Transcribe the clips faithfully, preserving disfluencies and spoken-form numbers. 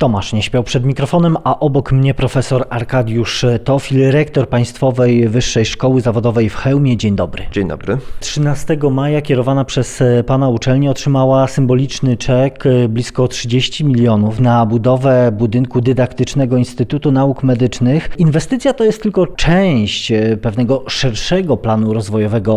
Tomasz nie śpiał przed mikrofonem, a obok mnie profesor Arkadiusz Teofil, rektor Państwowej Wyższej Szkoły Zawodowej w Chełmie. Dzień dobry. Dzień dobry. trzynastego maja kierowana przez pana uczelnię otrzymała symboliczny czek blisko trzydzieści milionów na budowę budynku dydaktycznego Instytutu Nauk Medycznych. Inwestycja to jest tylko część pewnego szerszego planu rozwojowego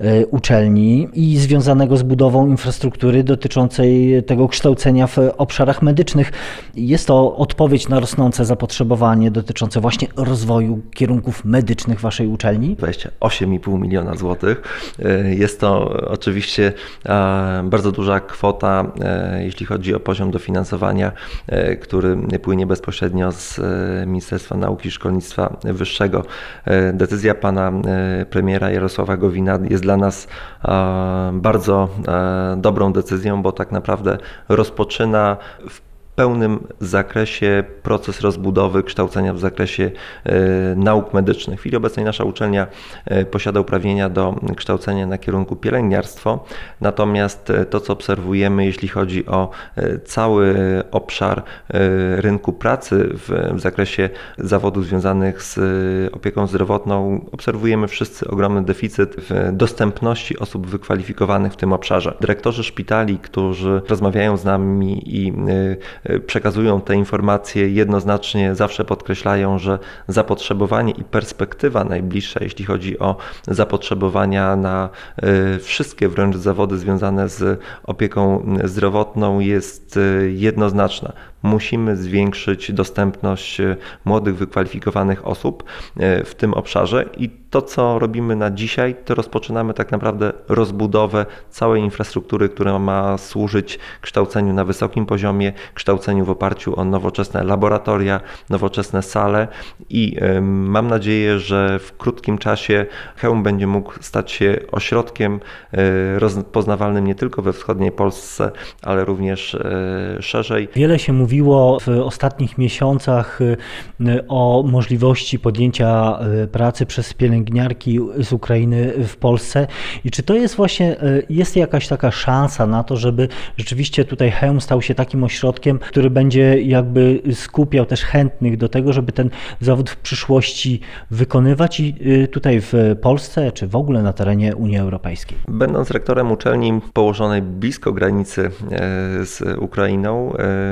uczelni i związanego z budową infrastruktury dotyczącej tego kształcenia w obszarach medycznych. Jest to odpowiedź na rosnące zapotrzebowanie dotyczące właśnie rozwoju kierunków medycznych waszej uczelni? dwadzieścia osiem i pół miliona złotych. Jest to oczywiście bardzo duża kwota, jeśli chodzi o poziom dofinansowania, który płynie bezpośrednio z Ministerstwa Nauki i Szkolnictwa Wyższego. Decyzja pana premiera Jarosława Gowina jest dla nas bardzo dobrą decyzją, bo tak naprawdę rozpoczyna w w pełnym zakresie proces rozbudowy kształcenia w zakresie nauk medycznych. W chwili obecnej nasza uczelnia posiada uprawnienia do kształcenia na kierunku pielęgniarstwo, natomiast to, co obserwujemy, jeśli chodzi o cały obszar rynku pracy w, w zakresie zawodów związanych z opieką zdrowotną, obserwujemy wszyscy ogromny deficyt w dostępności osób wykwalifikowanych w tym obszarze. Dyrektorzy szpitali, którzy rozmawiają z nami i przekazują te informacje, jednoznacznie zawsze podkreślają, że zapotrzebowanie i perspektywa najbliższa, jeśli chodzi o zapotrzebowania na wszystkie wręcz zawody związane z opieką zdrowotną, jest jednoznaczna. Musimy zwiększyć dostępność młodych, wykwalifikowanych osób w tym obszarze i to, co robimy na dzisiaj, to rozpoczynamy tak naprawdę rozbudowę całej infrastruktury, która ma służyć kształceniu na wysokim poziomie, kształceniu w oparciu o nowoczesne laboratoria, nowoczesne sale i mam nadzieję, że w krótkim czasie Chełm będzie mógł stać się ośrodkiem rozpoznawalnym nie tylko we wschodniej Polsce, ale również szerzej. Wiele się mówiło w ostatnich miesiącach o możliwości podjęcia pracy przez pielęgniarki z Ukrainy w Polsce i czy to jest właśnie, jest jakaś taka szansa na to, żeby rzeczywiście tutaj Chełm stał się takim ośrodkiem, który będzie jakby skupiał też chętnych do tego, żeby ten zawód w przyszłości wykonywać i tutaj w Polsce, czy w ogóle na terenie Unii Europejskiej? Będąc rektorem uczelni położonej blisko granicy z Ukrainą,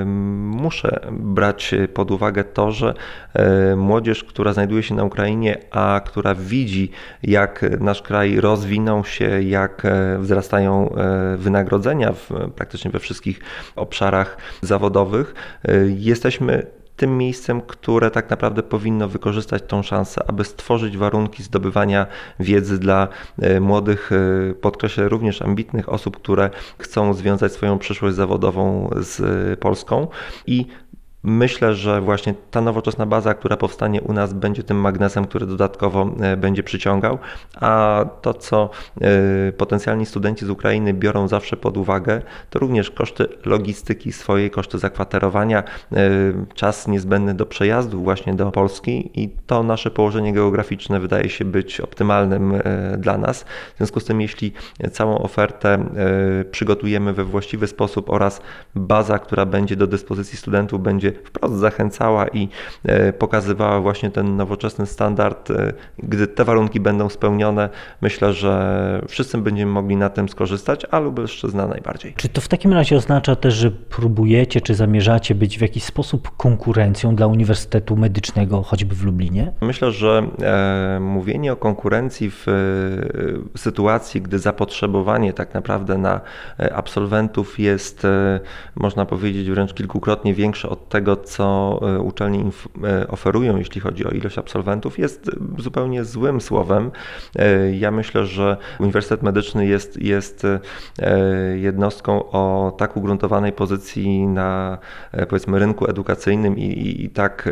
muszę brać pod uwagę to, że młodzież, która znajduje się na Ukrainie, a która widzi, jak nasz kraj rozwinął się, jak wzrastają wynagrodzenia w, praktycznie we wszystkich obszarach zawodowych, jesteśmy tym miejscem, które tak naprawdę powinno wykorzystać tą szansę, aby stworzyć warunki zdobywania wiedzy dla młodych, podkreślę również ambitnych osób, które chcą związać swoją przyszłość zawodową z Polską i myślę, że właśnie ta nowoczesna baza, która powstanie u nas, będzie tym magnesem, który dodatkowo będzie przyciągał, a to, co potencjalni studenci z Ukrainy biorą zawsze pod uwagę, to również koszty logistyki swojej, koszty zakwaterowania, czas niezbędny do przejazdu właśnie do Polski i to nasze położenie geograficzne wydaje się być optymalnym dla nas. W związku z tym, jeśli całą ofertę przygotujemy we właściwy sposób oraz baza, która będzie do dyspozycji studentów, będzie wprost zachęcała i pokazywała właśnie ten nowoczesny standard. Gdy te warunki będą spełnione, myślę, że wszyscy będziemy mogli na tym skorzystać, a Lubelszczyzna najbardziej. Czy to w takim razie oznacza też, że próbujecie, czy zamierzacie być w jakiś sposób konkurencją dla Uniwersytetu Medycznego, choćby w Lublinie? Myślę, że e, mówienie o konkurencji w e, sytuacji, gdy zapotrzebowanie tak naprawdę na absolwentów jest, e, można powiedzieć, wręcz kilkukrotnie większe od tego, co uczelnie oferują, jeśli chodzi o ilość absolwentów, jest zupełnie złym słowem. Ja myślę, że Uniwersytet Medyczny jest, jest jednostką o tak ugruntowanej pozycji na, powiedzmy, rynku edukacyjnym i, i, i tak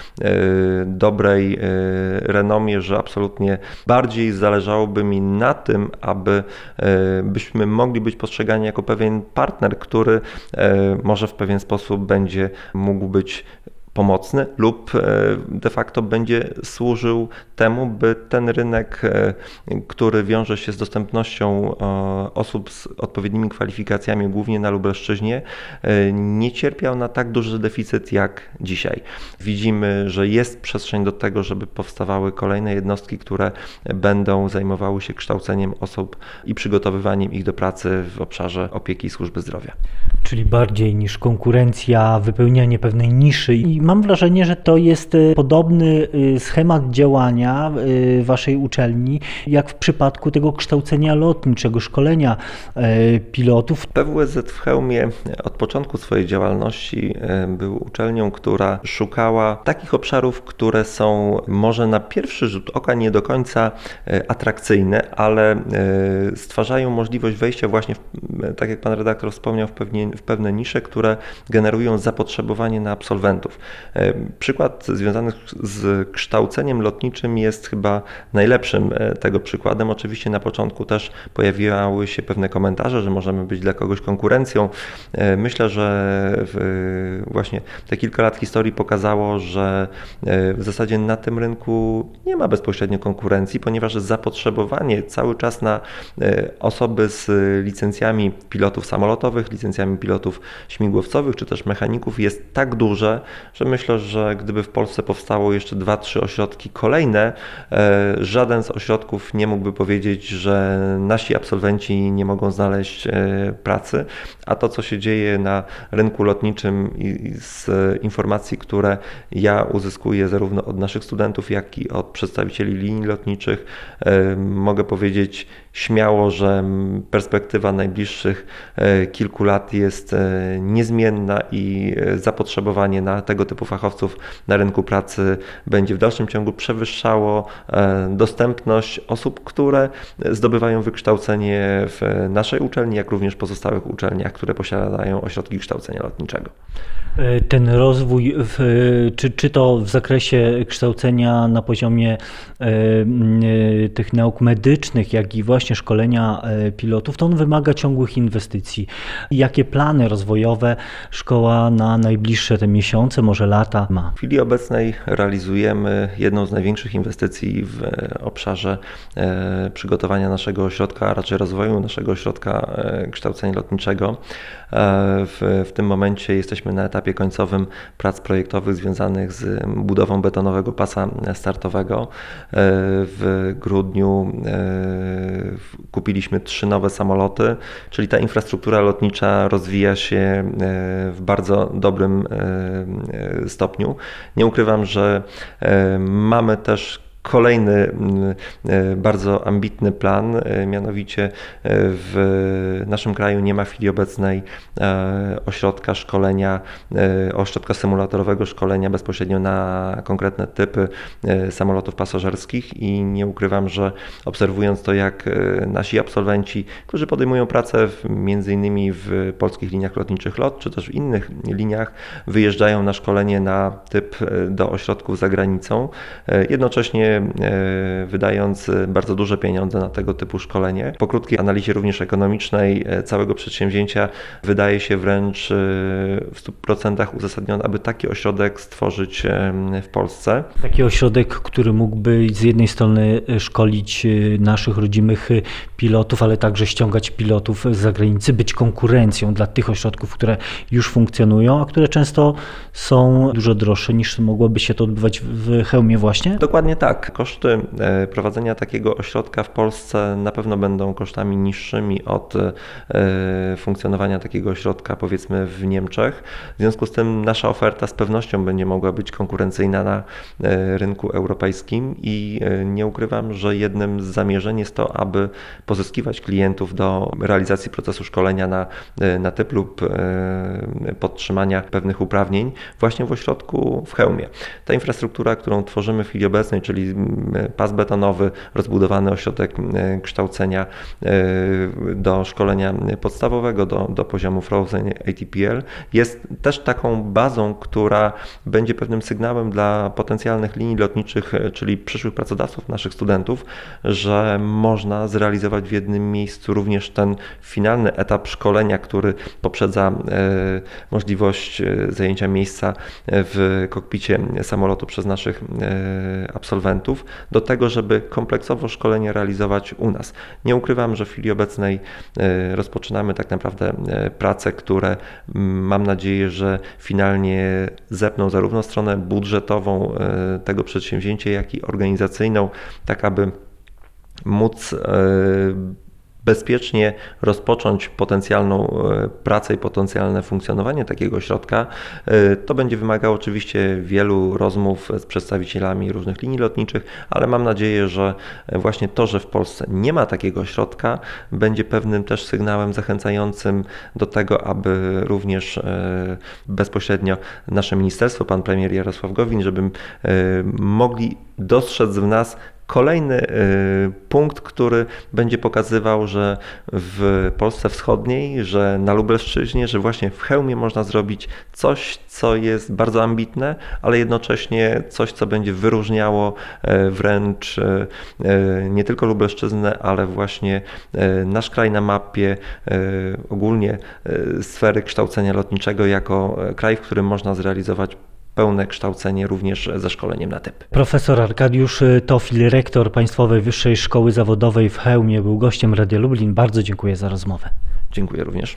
dobrej renomie, że absolutnie bardziej zależałoby mi na tym, aby byśmy mogli być postrzegani jako pewien partner, który może w pewien sposób będzie mógł być pomocny lub de facto będzie służył temu, by ten rynek, który wiąże się z dostępnością osób z odpowiednimi kwalifikacjami, głównie na Lubelszczyźnie, nie cierpiał na tak duży deficyt jak dzisiaj. Widzimy, że jest przestrzeń do tego, żeby powstawały kolejne jednostki, które będą zajmowały się kształceniem osób i przygotowywaniem ich do pracy w obszarze opieki i służby zdrowia. Czyli bardziej niż konkurencja, wypełnianie pewnej niszy. I mam wrażenie, że to jest podobny schemat działania waszej uczelni, jak w przypadku tego kształcenia lotniczego, szkolenia pilotów. P W S Z w Chełmie od początku swojej działalności był uczelnią, która szukała takich obszarów, które są może na pierwszy rzut oka nie do końca atrakcyjne, ale stwarzają możliwość wejścia właśnie, w, tak jak pan redaktor wspomniał, w, pewnie, w pewne nisze, które generują zapotrzebowanie na absolwentów. Przykład związany z kształceniem lotniczym jest chyba najlepszym tego przykładem. Oczywiście na początku też pojawiały się pewne komentarze, że możemy być dla kogoś konkurencją. Myślę, że właśnie te kilka lat historii pokazało, że w zasadzie na tym rynku nie ma bezpośrednio konkurencji, ponieważ zapotrzebowanie cały czas na osoby z licencjami pilotów samolotowych, licencjami pilotów śmigłowcowych czy też mechaników jest tak duże, że myślę, że gdyby w Polsce powstało jeszcze dwa, trzy ośrodki kolejne, żaden z ośrodków nie mógłby powiedzieć, że nasi absolwenci nie mogą znaleźć pracy, a to, co się dzieje na rynku lotniczym i z informacji, które ja uzyskuję zarówno od naszych studentów, jak i od przedstawicieli linii lotniczych, mogę powiedzieć śmiało, że perspektywa najbliższych kilku lat jest niezmienna i zapotrzebowanie na tego typu fachowców na rynku pracy będzie w dalszym ciągu przewyższało dostępność osób, które zdobywają wykształcenie w naszej uczelni, jak również pozostałych uczelniach, które posiadają ośrodki kształcenia lotniczego. Ten rozwój, w, czy, czy to w zakresie kształcenia na poziomie y, tych nauk medycznych, jak i właśnie szkolenia pilotów, to on wymaga ciągłych inwestycji. Jakie plany rozwojowe szkoła na najbliższe te miesiące, może lata ma? W chwili obecnej realizujemy jedną z największych inwestycji w obszarze przygotowania naszego ośrodka, a raczej rozwoju naszego ośrodka kształcenia lotniczego. W, w tym momencie jesteśmy na etapie końcowym prac projektowych związanych z budową betonowego pasa startowego. W grudniu kupiliśmy trzy nowe samoloty, czyli ta infrastruktura lotnicza rozwija się w bardzo dobrym stopniu. Nie ukrywam, że mamy też kolejny bardzo ambitny plan, mianowicie w naszym kraju nie ma w chwili obecnej ośrodka szkolenia, ośrodka symulatorowego szkolenia bezpośrednio na konkretne typy samolotów pasażerskich i nie ukrywam, że obserwując to, jak nasi absolwenci, którzy podejmują pracę w, między innymi w polskich liniach lotniczych LOT, czy też w innych liniach, wyjeżdżają na szkolenie na typ do ośrodków za granicą, jednocześnie wydając bardzo duże pieniądze na tego typu szkolenie. Po krótkiej analizie również ekonomicznej całego przedsięwzięcia wydaje się wręcz w stu procentach uzasadnione, aby taki ośrodek stworzyć w Polsce. Taki ośrodek, który mógłby z jednej strony szkolić naszych rodzimych pilotów, ale także ściągać pilotów z zagranicy, być konkurencją dla tych ośrodków, które już funkcjonują, a które często są dużo droższe niż mogłoby się to odbywać w Chełmie właśnie? Dokładnie tak. Koszty prowadzenia takiego ośrodka w Polsce na pewno będą kosztami niższymi od funkcjonowania takiego ośrodka powiedzmy w Niemczech. W związku z tym nasza oferta z pewnością będzie mogła być konkurencyjna na rynku europejskim i nie ukrywam, że jednym z zamierzeń jest to, aby pozyskiwać klientów do realizacji procesu szkolenia na, na typ lub podtrzymania pewnych uprawnień właśnie w ośrodku w Chełmie. Ta infrastruktura, którą tworzymy w chwili obecnej, czyli czyli pas betonowy, rozbudowany ośrodek kształcenia do szkolenia podstawowego, do, do poziomu Frozen A T P L, jest też taką bazą, która będzie pewnym sygnałem dla potencjalnych linii lotniczych, czyli przyszłych pracodawców, naszych studentów, że można zrealizować w jednym miejscu również ten finalny etap szkolenia, który poprzedza możliwość zajęcia miejsca w kokpicie samolotu przez naszych absolwentów, do tego, żeby kompleksowo szkolenie realizować u nas. Nie ukrywam, że w chwili obecnej rozpoczynamy tak naprawdę prace, które mam nadzieję, że finalnie zepną zarówno stronę budżetową tego przedsięwzięcia, jak i organizacyjną, tak aby móc bezpiecznie rozpocząć potencjalną pracę i potencjalne funkcjonowanie takiego ośrodka. To będzie wymagało oczywiście wielu rozmów z przedstawicielami różnych linii lotniczych, ale mam nadzieję, że właśnie to, że w Polsce nie ma takiego ośrodka, będzie pewnym też sygnałem zachęcającym do tego, aby również bezpośrednio nasze ministerstwo, pan premier Jarosław Gowin, żeby mogli dostrzec w nas kolejny punkt, który będzie pokazywał, że w Polsce Wschodniej, że na Lubelszczyźnie, że właśnie w Chełmie można zrobić coś, co jest bardzo ambitne, ale jednocześnie coś, co będzie wyróżniało wręcz nie tylko Lubelszczyznę, ale właśnie nasz kraj na mapie ogólnie sfery kształcenia lotniczego jako kraj, w którym można zrealizować pełne kształcenie również ze szkoleniem na typ. Profesor Arkadiusz Tofil, rektor Państwowej Wyższej Szkoły Zawodowej w Chełmie, był gościem Radia Lublin. Bardzo dziękuję za rozmowę. Dziękuję również.